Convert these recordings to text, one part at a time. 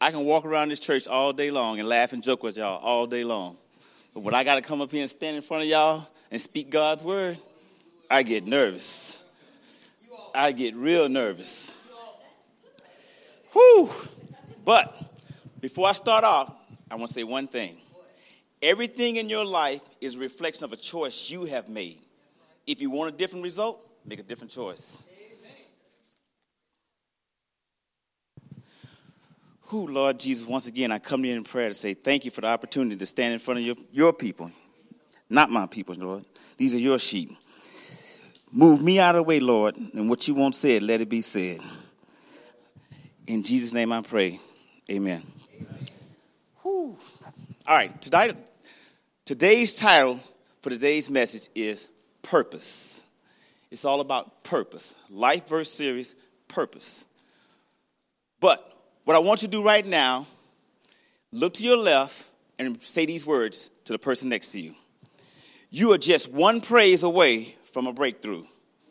I can walk around this church all day long and laugh and joke with y'all all day long. But when I got to come up here and stand in front of y'all and speak God's word, I get nervous. I get real nervous. Whew. But before I start off, I want to say one thing. Everything in your life is a reflection of a choice you have made. If you want a different result, make a different choice. Who, Lord Jesus, once again, I come to you in prayer to say thank you for the opportunity to stand in front of your people. Not my people, Lord. These are your sheep. Move me out of the way, Lord, and what you want said, let it be said. In Jesus' name I pray. Amen. Whew. All right, today's title for today's message is Purpose. It's all about purpose. Life verse series, Purpose. But what I want you to do right now, look to your left and say these words to the person next to you. You are just one praise away from a breakthrough.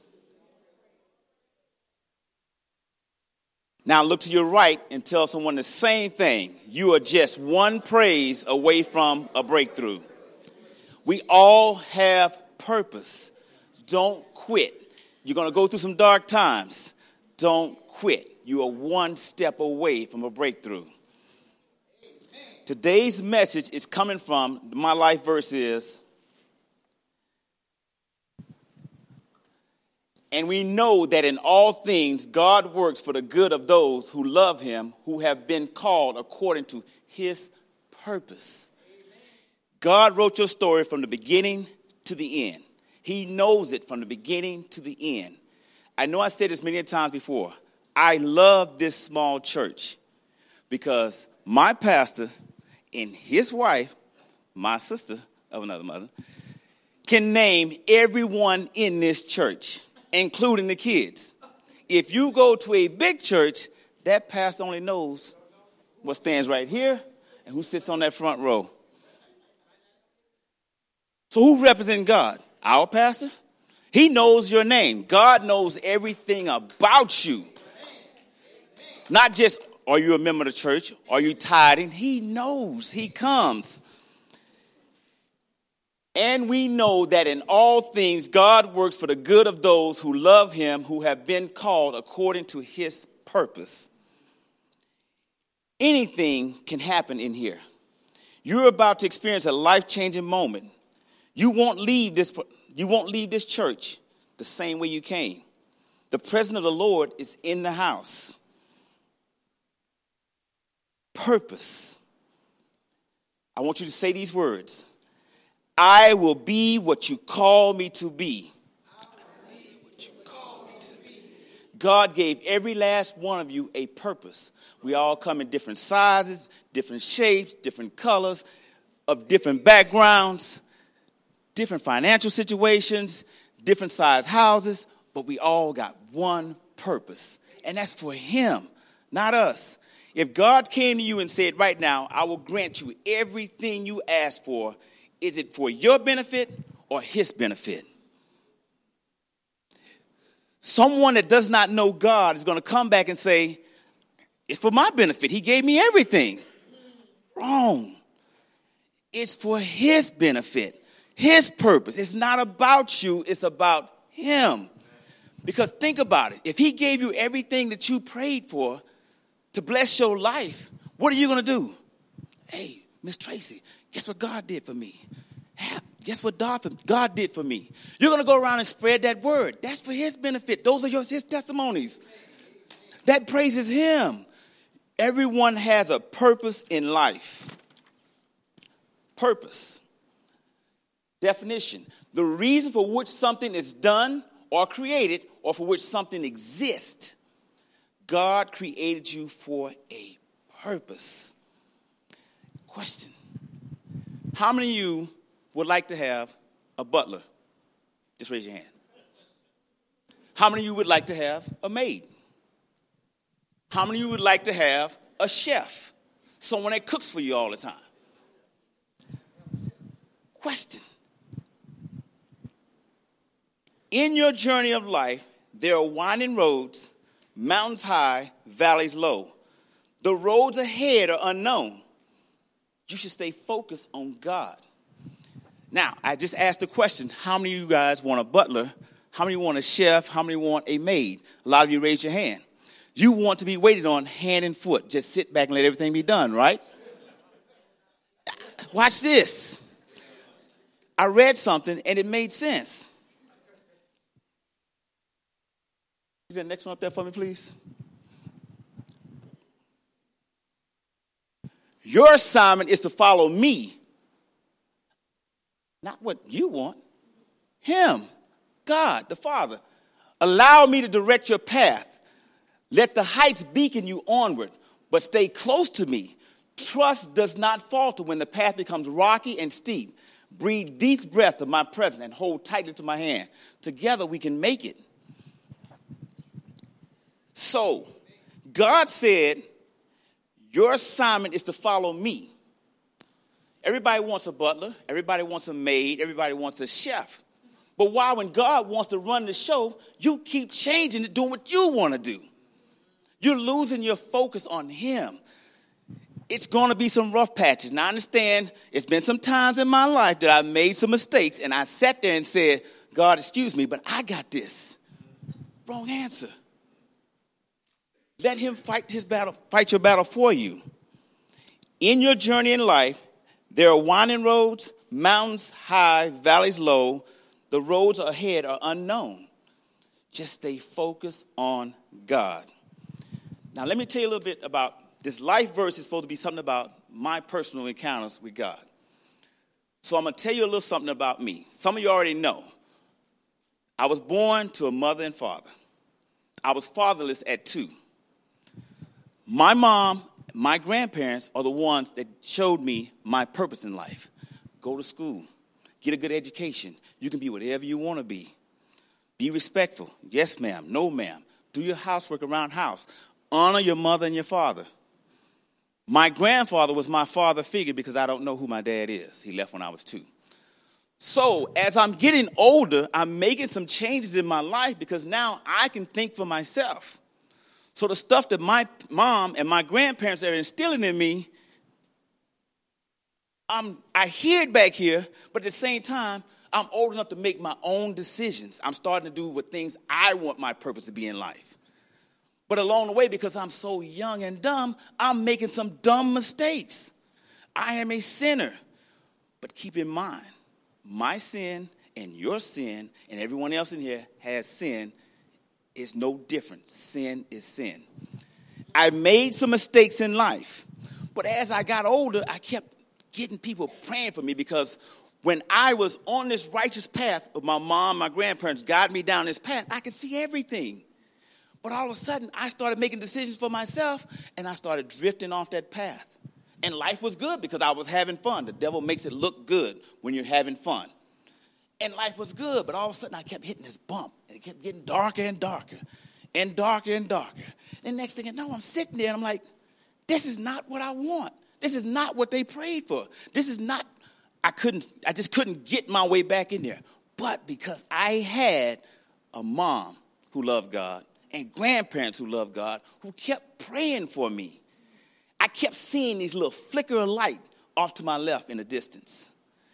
Now look to your right and tell someone the same thing. You are just one praise away from a breakthrough. We all have purpose. Don't quit. You're going to go through some dark times. Don't quit. You are one step away from a breakthrough. Today's message is coming from, my life verse is, and we know that in all things God works for the good of those who love him, who have been called according to his purpose. God wrote your story from the beginning to the end. He knows it from the beginning to the end. I know I said this many times before. I love this small church because my pastor and his wife, my sister of another mother, can name everyone in this church, including the kids. If you go to a big church, that pastor only knows what stands right here and who sits on that front row. So who represents God? Our pastor? He knows your name. God knows everything about you. Not just, are you a member of the church? Are you tithing? He knows. He comes. And we know that in all things, God works for the good of those who love him, who have been called according to his purpose. Anything can happen in here. You're about to experience a life-changing moment. You won't leave this church the same way you came. The presence of the Lord is in the house. Purpose. I want you to say these words. I will be what you call me to be. God gave every last one of you a purpose. We all come in different sizes, different shapes, different colors, of different backgrounds, different financial situations, different size houses, but we all got one purpose, and that's for him, not us. If God came to you and said, right now, I will grant you everything you ask for, is it for your benefit or his benefit? Someone that does not know God is going to come back and say, it's for my benefit. He gave me everything. Wrong. It's for his benefit, his purpose. It's not about you. It's about him. Because think about it. If he gave you everything that you prayed for to bless your life, what are you going to do? Hey, Miss Tracy, guess what God did for me? Guess what God did for me? You're going to go around and spread that word. That's for his benefit. Those are his testimonies. That praises him. Everyone has a purpose in life. Purpose. Definition. The reason for which something is done or created or for which something exists. God created you for a purpose. Question. How many of you would like to have a butler? Just raise your hand. How many of you would like to have a maid? How many of you would like to have a chef? Someone that cooks for you all the time. Question. In your journey of life, there are winding roads, mountains high, valleys low. The roads ahead are unknown. You should stay focused on God. Now, I just asked the question, how many of you guys want a butler? How many want a chef? How many want a maid? A lot of you raise your hand. You want to be waited on hand and foot. Just sit back and let everything be done, right? Watch this. I read something and it made sense. Is that next one up there for me, please? Your assignment is to follow me. Not what you want. Him, God, the Father. Allow me to direct your path. Let the heights beacon you onward, but stay close to me. Trust does not falter when the path becomes rocky and steep. Breathe deep breath of my presence and hold tightly to my hand. Together we can make it. So, God said, your assignment is to follow me. Everybody wants a butler. Everybody wants a maid. Everybody wants a chef. But why, when God wants to run the show, you keep changing it, doing what you want to do? You're losing your focus on him. It's going to be some rough patches. Now, I understand it's been some times in my life that I made some mistakes, and I sat there and said, God, excuse me, but I got this. Wrong answer. Let him fight your battle for you. In your journey in life, there are winding roads, mountains high, valleys low. The roads ahead are unknown. Just stay focused on God. Now, let me tell you a little bit about this life verse. Is supposed to be something about my personal encounters with God. So I'm going to tell you a little something about me. Some of you already know. I was born to a mother and father. I was fatherless at 2. My mom, my grandparents are the ones that showed me my purpose in life. Go to school. Get a good education. You can be whatever you want to be. Be respectful. Yes, ma'am. No, ma'am. Do your housework around house. Honor your mother and your father. My grandfather was my father figure because I don't know who my dad is. He left when I was 2. So as I'm getting older, I'm making some changes in my life because now I can think for myself. So the stuff that my mom and my grandparents are instilling in me, I hear it back here, but at the same time, I'm old enough to make my own decisions. I'm starting to do what things I want my purpose to be in life. But along the way, because I'm so young and dumb, I'm making some dumb mistakes. I am a sinner. But keep in mind, my sin and your sin and everyone else in here has sin. Is no different. Sin is sin. I made some mistakes in life. But as I got older, I kept getting people praying for me because when I was on this righteous path of my mom, my grandparents guided me down this path, I could see everything. But all of a sudden, I started making decisions for myself, and I started drifting off that path. And life was good because I was having fun. The devil makes it look good when you're having fun. And life was good, but all of a sudden, I kept hitting this bump. And it kept getting darker and darker and darker and darker. And next thing you know, I'm sitting there, and I'm like, this is not what I want. This is not what they prayed for. This is not, I just couldn't get my way back in there. But because I had a mom who loved God, and grandparents who loved God, who kept praying for me. I kept seeing these little flicker of light off to my left in the distance.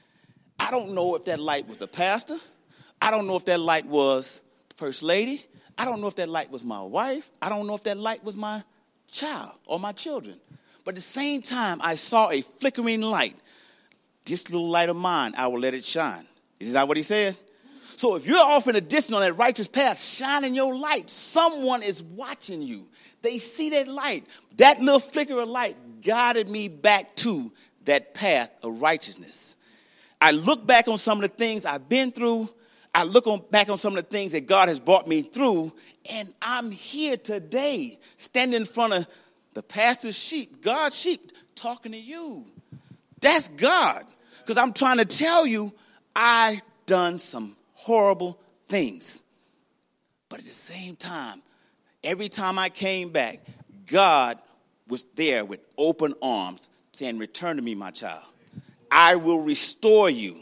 I don't know if that light was the pastor. I don't know if that light was the first lady. I don't know if that light was my wife. I don't know if that light was my child or my children. But at the same time, I saw a flickering light. This little light of mine, I will let it shine. Is that what he said? So if you're off in a distance on that righteous path, shining your light, someone is watching you. They see that light. That little flicker of light guided me back to that path of righteousness. I look back on some of the things I've been through. I look back on some of the things that God has brought me through. And I'm here today, standing in front of the pastor's sheep, God's sheep, talking to you. That's God. Because I'm trying to tell you, I've done some horrible things. But at the same time, every time I came back, God was there with open arms saying, return to me, my child. I will restore you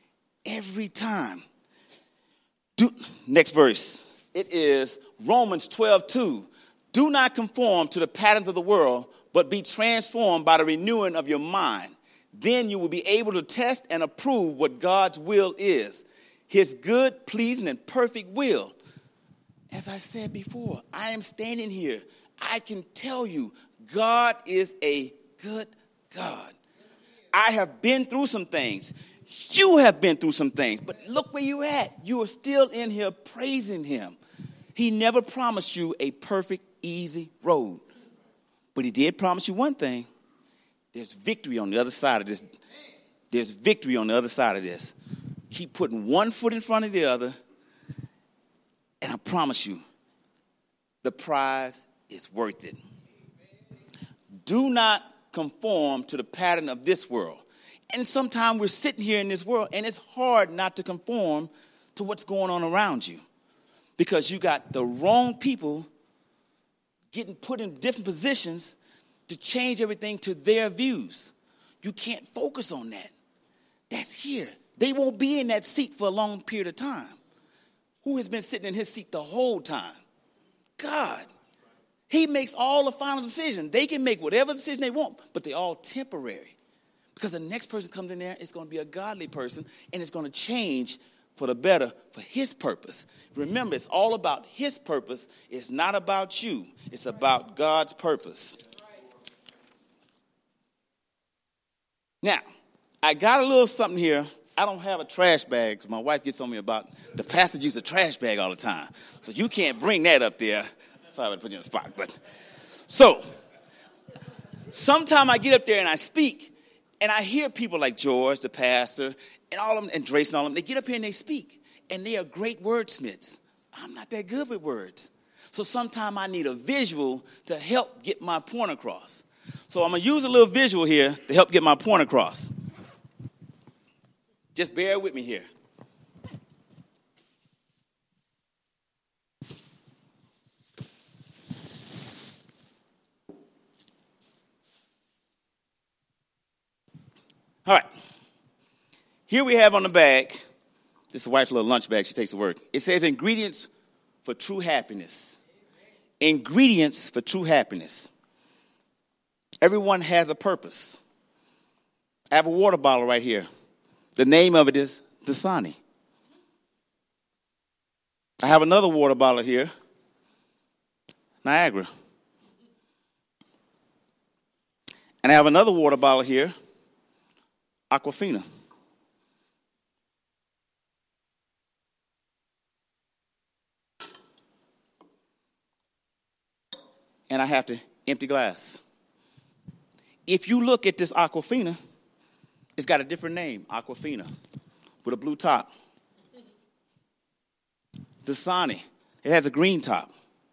every time. Next verse. It is Romans 12:2. Do not conform to the patterns of the world, but be transformed by the renewing of your mind. Then you will be able to test and approve what God's will is, his good, pleasing, and perfect will. As I said before, I am standing here. I can tell you, God is a good God. I have been through some things. You have been through some things. But look where you're at. You are still in here praising him. He never promised you a perfect, easy road. But he did promise you one thing. There's victory on the other side of this. There's victory on the other side of this. Keep putting one foot in front of the other. And I promise you, the prize is worth it. Do not conform to the pattern of this world. And sometimes we're sitting here in this world, and it's hard not to conform to what's going on around you. Because you got the wrong people getting put in different positions to change everything to their views. You can't focus on that. That's here. They won't be in that seat for a long period of time. Who has been sitting in his seat the whole time? God. He makes all the final decisions. They can make whatever decision they want, but they're all temporary. Because the next person comes in there, it's going to be a godly person, and it's going to change for the better for his purpose. Remember, it's all about his purpose. It's not about you. It's about God's purpose. Now, I got a little something here. I don't have a trash bag because my wife gets on me about the pastor uses a trash bag all the time. So you can't bring that up there. Sorry to put you on the spot. But so, sometime I get up there and I speak, and I hear people like George, the pastor, and all of them, and Drace and all of them, they get up here and they speak. And they are great wordsmiths. I'm not that good with words. So sometimes I need a visual to help get my point across. So I'm going to use a little visual here to help get my point across. Just bear with me here. All right. Here we have on the bag, this is wife's little lunch bag she takes to work. It says ingredients for true happiness. Ingredients for true happiness. Everyone has a purpose. I have a water bottle right here. The name of it is Dasani. I have another water bottle here, Niagara. And I have another water bottle here, Aquafina. And I have the empty glass. If you look at this Aquafina, it's got a different name, Aquafina, with a blue top. Dasani, it has a green top.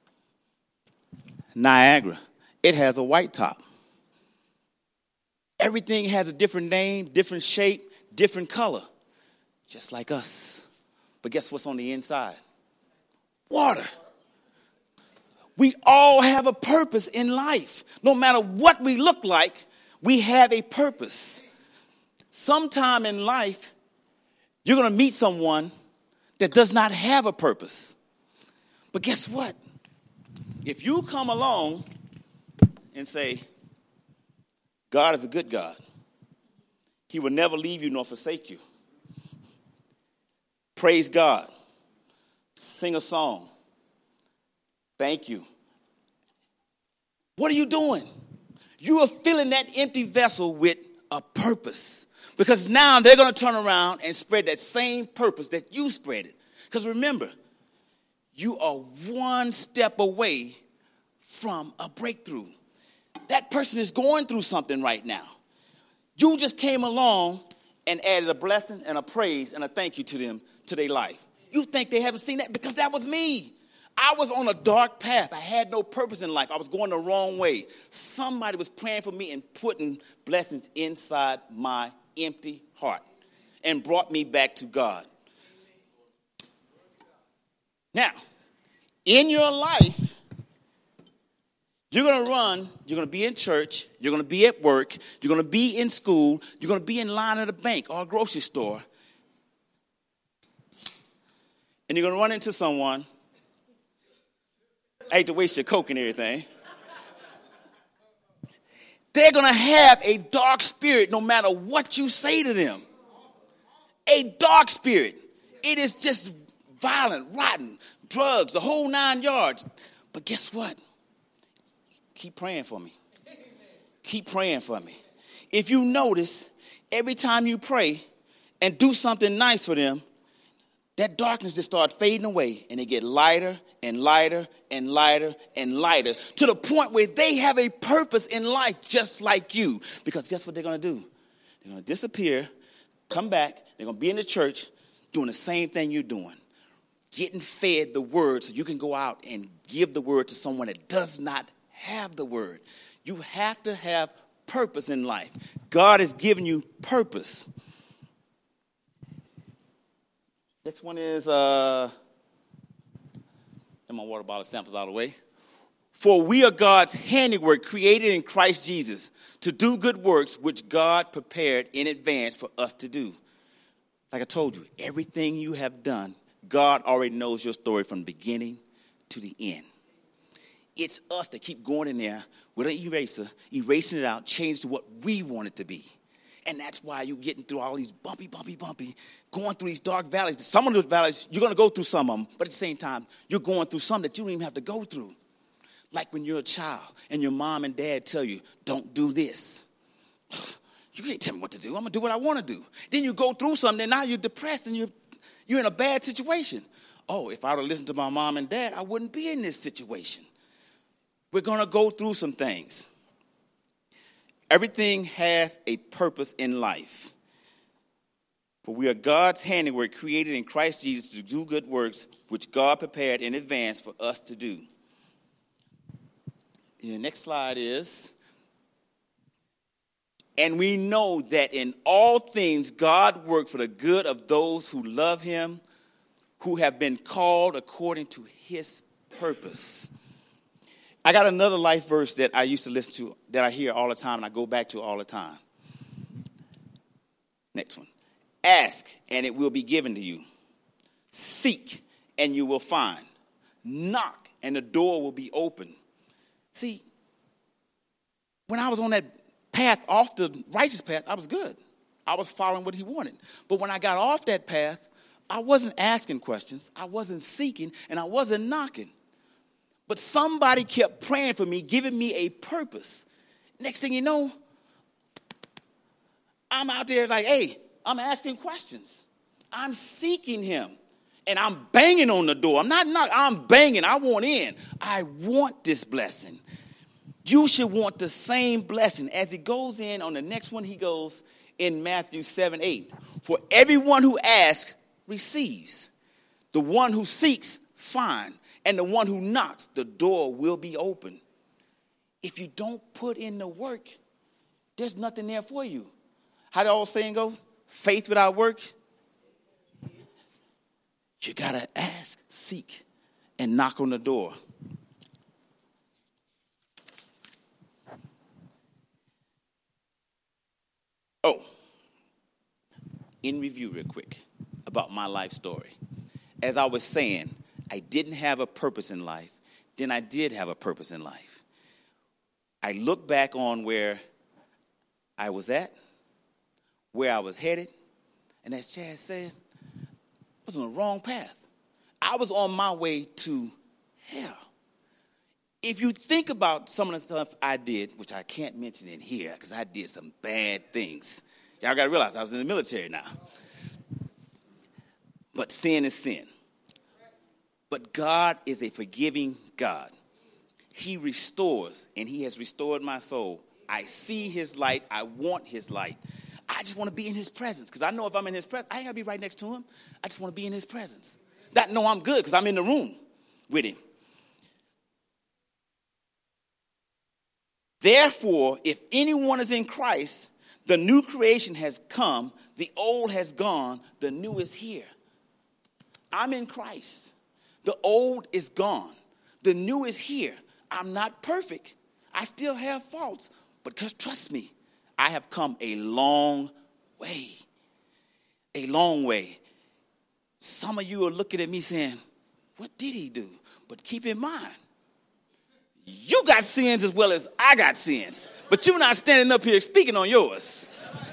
Niagara, it has a white top. Everything has a different name, different shape, different color, just like us. But guess what's on the inside? Water. We all have a purpose in life. No matter what we look like, we have a purpose. Sometime in life, you're going to meet someone that does not have a purpose. But guess what? If you come along and say, God is a good God. He will never leave you nor forsake you. Praise God. Sing a song. Thank you. What are you doing? You are filling that empty vessel with a purpose. Because now they're going to turn around and spread that same purpose that you spread it. Because remember, you are one step away from a breakthrough. That person is going through something right now. You just came along and added a blessing and a praise and a thank you to them, to their life. You think they haven't seen that? Because that was me. I was on a dark path. I had no purpose in life. I was going the wrong way. Somebody was praying for me and putting blessings inside my empty heart and brought me back to God. Now, in your life, you're going to run, you're going to be in church, you're going to be at work, you're going to be in school, you're going to be in line at a bank or a grocery store, and you're going to run into someone. I hate to waste your Coke and everything. They're going to have a dark spirit no matter what you say to them. A dark spirit. It is just violent, rotten, drugs, the whole 9 yards. But guess what? Keep praying for me. Keep praying for me. If you notice, every time you pray and do something nice for them, that darkness just starts fading away, and they get lighter and lighter and lighter and lighter to the point where they have a purpose in life just like you. Because guess what they're going to do? They're going to disappear, come back, they're going to be in the church doing the same thing you're doing, getting fed the word so you can go out and give the word to someone that does not have the word. You have to have purpose in life. God has given you purpose. Next one is, and my water bottle samples out of the way. For we are God's handiwork, created in Christ Jesus, to do good works which God prepared in advance for us to do. Like I told you, everything you have done, God already knows your story from the beginning to the end. It's us that keep going in there with an eraser, erasing it out, changing to what we want it to be. And that's why you're getting through all these bumpy, going through these dark valleys. Some of those valleys, you're going to go through some of them, but at the same time, you're going through some that you don't even have to go through. Like when you're a child and your mom and dad tell you, don't do this. You can't tell me what to do. I'm going to do what I want to do. Then you go through something, and now you're depressed and you're in a bad situation. Oh, if I would have listened to my mom and dad, I wouldn't be in this situation. We're going to go through some things. Everything has a purpose in life. For we are God's handiwork, created in Christ Jesus to do good works, which God prepared in advance for us to do. The next slide is, and we know that in all things God works for the good of those who love him, who have been called according to his purpose. I got another life verse that I used to listen to, that I hear all the time, and I go back to all the time. Next one. Ask, and it will be given to you. Seek, and you will find. Knock, and the door will be open. See, when I was on that path, off the righteous path, I was good. I was following what he wanted. But when I got off that path, I wasn't asking questions, I wasn't seeking, and I wasn't knocking. But somebody kept praying for me, giving me a purpose. Next thing you know, I'm out there like, hey, I'm asking questions. I'm seeking him. And I'm banging on the door. I'm not knocking, I'm banging. I want in. I want this blessing. You should want the same blessing. As he goes in on the next one, he goes in Matthew 7:8. For everyone who asks receives. The one who seeks finds. And the one who knocks, the door will be open. If you don't put in the work, there's nothing there for you. How the old saying goes? Faith without work. You got to ask, seek, and knock on the door. Oh, in review real quick about my life story. As I was saying, I didn't have a purpose in life. Then I did have a purpose in life. I look back on where I was at, where I was headed, and as Chad said, I was on the wrong path. I was on my way to hell. If you think about some of the stuff I did, which I can't mention in here because I did some bad things. Y'all got to realize I was in the military now. But sin is sin. But God is a forgiving God. He restores, and he has restored my soul. I see his light. I want his light. I just want to be in his presence because I know if I'm in his presence, I ain't got to be right next to him. I just want to be in his presence. Not know I'm good because I'm in the room with him. Therefore, if anyone is in Christ, the new creation has come, the old has gone, the new is here. I'm in Christ. The old is gone. The new is here. I'm not perfect. I still have faults. But trust me, I have come a long way. A long way. Some of you are looking at me saying, what did he do? But keep in mind, You got sins as well as I got sins. But you're not standing up here speaking on yours.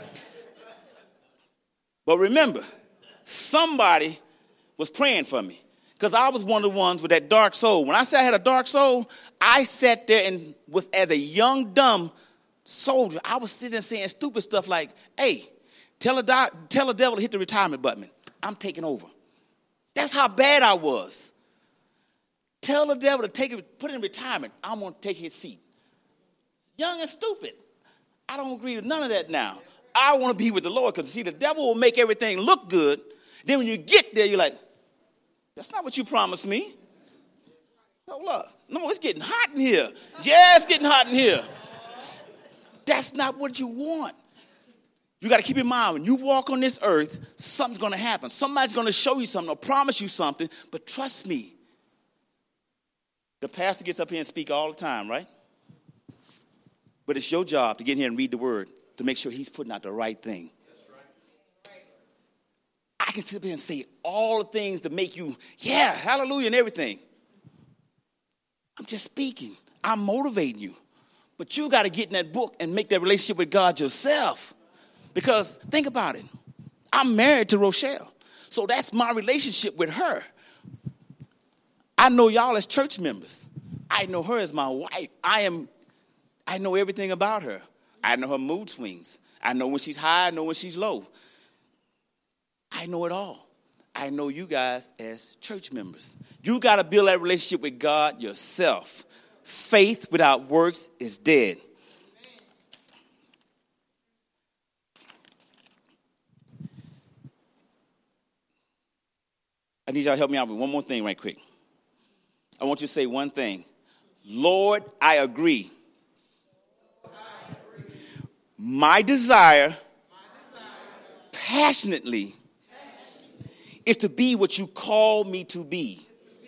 But remember, somebody was praying for me. Because I was one of the ones with that dark soul. When I say I had a dark soul, I sat there and was, as a young, dumb soldier, I was sitting there saying stupid stuff like, hey, tell the devil to hit the retirement button. I'm taking over. That's how bad I was. Tell the devil to put it in retirement. I'm going to take his seat. Young and stupid. I don't agree with none of that now. I want to be with the Lord because, see, the devil will make everything look good. Then when you get there, you're like, that's not what you promised me. Hold up. No, it's getting hot in here. Yeah, it's getting hot in here. That's not what you want. You got to keep in mind, when you walk on this earth, something's going to happen. Somebody's going to show you something or promise you something. But trust me, the pastor gets up here and speak all the time, right? But it's your job to get in here and read the word to make sure he's putting out the right thing. I can sit up here and say all the things to make you, yeah, hallelujah and everything. I'm just speaking. I'm motivating you. But you got to get in that book and make that relationship with God yourself. Because think about it. I'm married to Rochelle. So that's my relationship with her. I know y'all as church members. I know her as my wife. I know everything about her. I know her mood swings. I know when she's high. I know when she's low. I know it all. I know you guys as church members. You got to build that relationship with God yourself. Faith without works is dead. I need y'all to help me out with one more thing right quick. I want you to say one thing. Lord, I agree. My desire passionately is to be what you call me to be.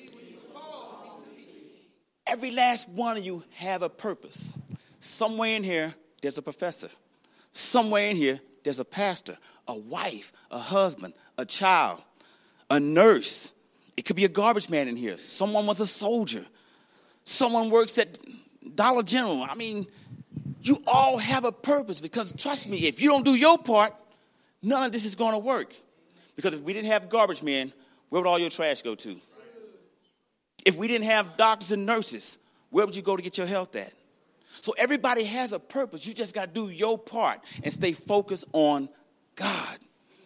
Every last one of you have a purpose. Somewhere in here, there's a professor. Somewhere in here, there's a pastor, a wife, a husband, a child, a nurse. It could be a garbage man in here. Someone was a soldier. Someone works at Dollar General. I mean, you all have a purpose because, trust me, if you don't do your part, none of this is going to work. Because if we didn't have garbage men, where would all your trash go to? If we didn't have doctors and nurses, where would you go to get your health at? So everybody has a purpose. You just got to do your part and stay focused on God.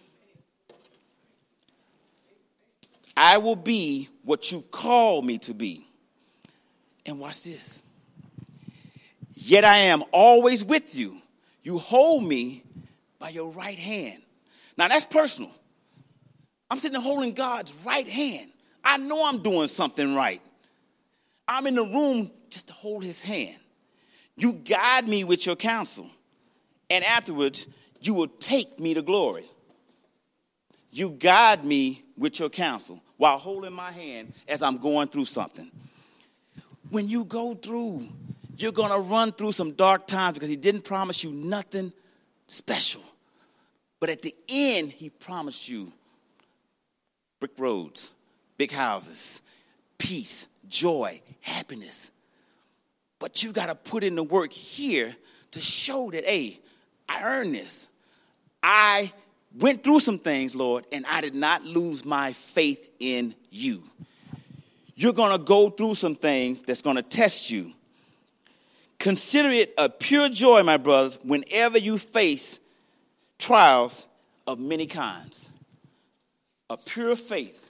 I will be what you call me to be. And watch this. Yet I am always with you. You hold me by your right hand. Now that's personal. I'm sitting there holding God's right hand. I know I'm doing something right. I'm in the room just to hold his hand. You guide me with your counsel. And afterwards, you will take me to glory. You guide me with your counsel while holding my hand as I'm going through something. When you go through, you're going to run through some dark times because he didn't promise you nothing special. But at the end, he promised you brick roads, big houses, peace, joy, happiness. But you got to put in the work here to show that, hey, I earned this. I went through some things, Lord, and I did not lose my faith in you. You're going to go through some things that's going to test you. Consider it a pure joy, my brothers, whenever you face trials of many kinds. A pure faith.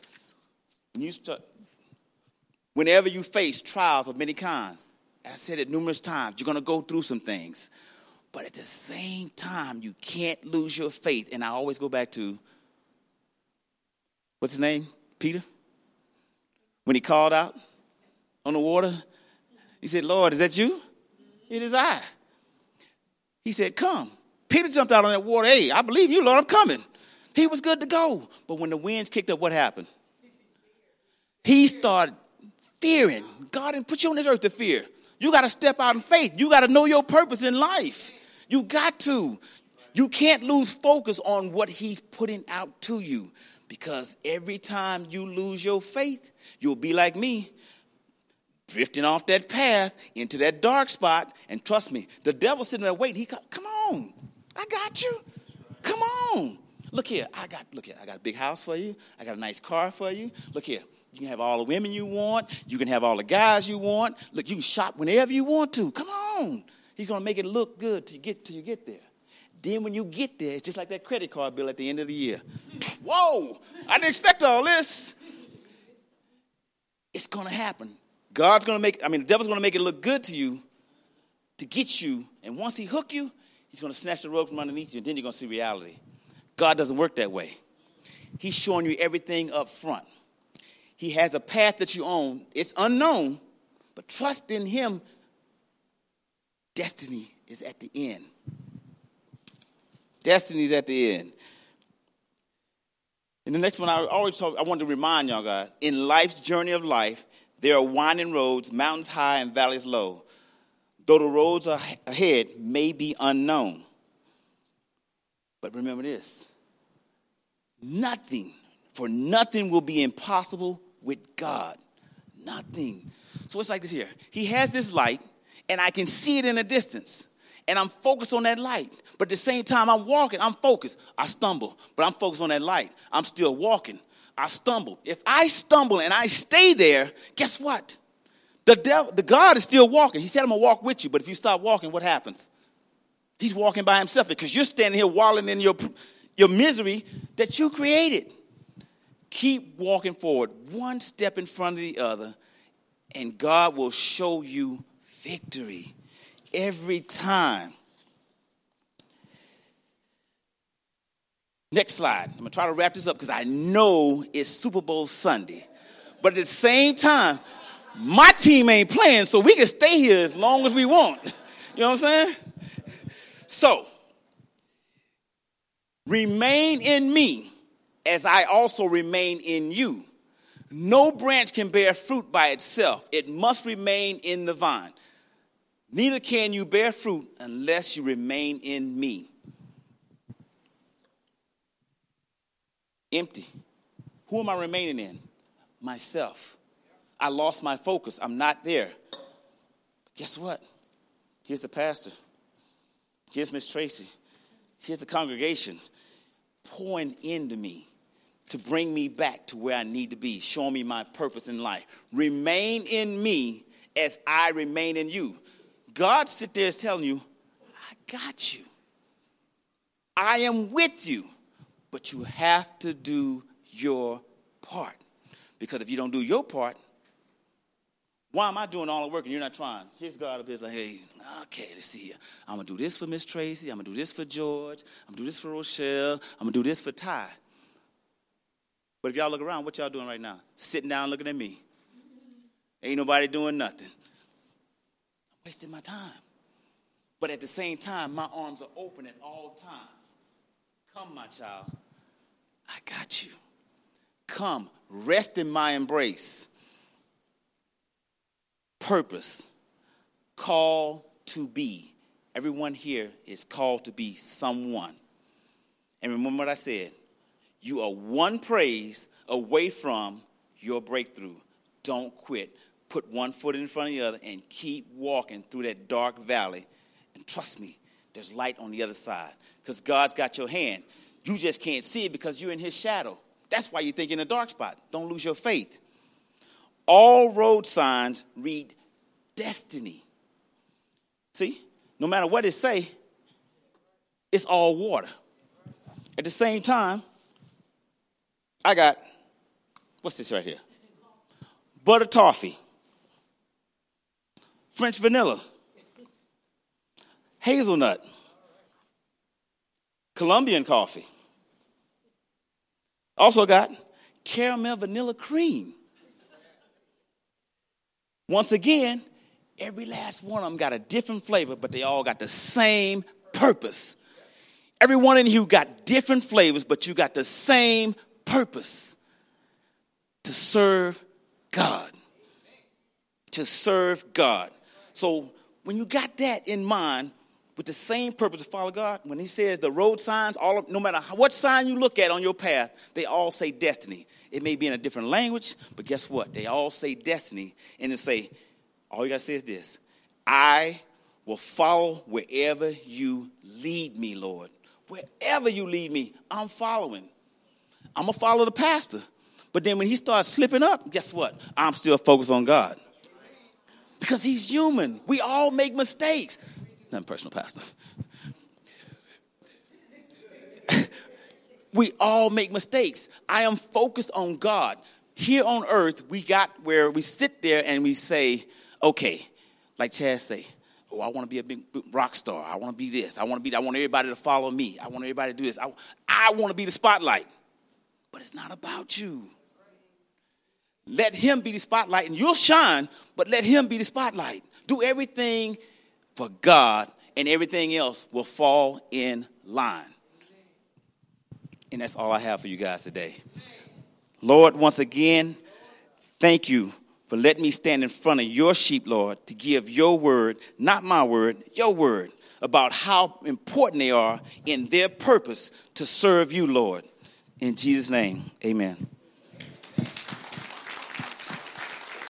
Whenever you face trials of many kinds. And I said it numerous times. You're going to go through some things. But at the same time, you can't lose your faith. And I always go back to, what's his name? Peter? When he called out on the water, he said, Lord, is that you? It is I. He said, come. Peter jumped out on that water. Hey, I believe you, Lord, I'm coming. He was good to go. But when the winds kicked up, what happened? He started fearing. God didn't put you on this earth to fear. You got to step out in faith. You got to know your purpose in life. You got to. You can't lose focus on what he's putting out to you. Because every time you lose your faith, you'll be like me. drifting off that path into that dark spot. And trust me, the devil's sitting there waiting. Come on, I got you. Come on. Look here, I got a big house for you. I got a nice car for you. Look here, you can have all the women you want. You can have all the guys you want. Look, you can shop whenever you want to. Come on. He's going to make it look good till you get there. Then when you get there, it's just like that credit card bill at the end of the year. Whoa, I didn't expect all this. It's going to happen. The devil's going to make it look good to you to get you. And once he hook you, he's going to snatch the rug from underneath you, and then you're going to see reality. God doesn't work that way. He's showing you everything up front. He has a path that you own. It's unknown, but trust in him. Destiny is at the end. Destiny's at the end. And the next one I want to remind y'all guys, in life's journey of life, there are winding roads, mountains high and valleys low. Though the roads ahead may be unknown. But remember this, nothing will be impossible with God. Nothing. So it's like this here. He has this light, and I can see it in the distance. And I'm focused on that light. But at the same time I'm walking, I'm focused. I stumble, but I'm focused on that light. I'm still walking. I stumble. If I stumble and I stay there, guess what? The God is still walking. He said, I'm going to walk with you. But if you stop walking, what happens? He's walking by himself because you're standing here wallowing in your misery that you created. Keep walking forward, one step in front of the other, and God will show you victory every time. Next slide. I'm going to try to wrap this up because I know it's Super Bowl Sunday. But at the same time, my team ain't playing, so we can stay here as long as we want. You know what I'm saying? So, remain in me as I also remain in you. No branch can bear fruit by itself. It must remain in the vine. Neither can you bear fruit unless you remain in me. Empty. Who am I remaining in? Myself. I lost my focus. I'm not there. Guess what? Here's the pastor. Here's Miss Tracy. Here's the congregation pouring into me to bring me back to where I need to be, showing me my purpose in life. Remain in me as I remain in you. God sit there is telling you, I got you. I am with you. But you have to do your part. Because if you don't do your part, why am I doing all the work and you're not trying? Here's God up here like, hey, okay, let's see here. I'm going to do this for Miss Tracy. I'm going to do this for George. I'm going to do this for Rochelle. I'm going to do this for Ty. But if y'all look around, what y'all doing right now? Sitting down looking at me. Ain't nobody doing nothing. I'm wasting my time. But at the same time, my arms are open at all times. Come, my child. I got you. Come, rest in my embrace. Purpose. Call to be. Everyone here is called to be someone. And remember what I said. You are one praise away from your breakthrough. Don't quit. Put one foot in front of the other and keep walking through that dark valley. And trust me, there's light on the other side because God's got your hand. You just can't see it because you're in his shadow. That's why you think you're in a dark spot. Don't lose your faith. All road signs read destiny. See, no matter what it say, it's all water. At the same time, I got, what's this right here? Butter toffee, French vanilla, hazelnut, Colombian coffee. Also got caramel vanilla cream. Once again, every last one of them got a different flavor, but they all got the same purpose. Every one of you got different flavors, but you got the same purpose. To serve God. To serve God. So when you got that in mind, with the same purpose to follow God, when he says the road signs, no matter what sign you look at on your path, they all say destiny. It may be in a different language, but guess what? They all say destiny, and they say All you got to say is this: I will follow wherever you lead me, Lord. Wherever you lead me, I'm following. I'm going to follow the pastor. But then when he starts slipping up, guess what? I'm still focused on God. Because he's human. We all make mistakes. Nothing personal, Pastor. We all make mistakes. I am focused on God. Here on earth, we got where we sit there and we say, okay, like Chad say, oh, I want to be a big rock star. I want to be this. I want everybody to follow me. I want everybody to do this. I want to be the spotlight. But it's not about you. Let him be the spotlight, and you'll shine, but let him be the spotlight. Do everything for God, and everything else will fall in line. And that's all I have for you guys today. Lord, once again, thank you for letting me stand in front of your sheep, Lord, to give your word, not my word, your word, about how important they are in their purpose to serve you, Lord. In Jesus' name, amen.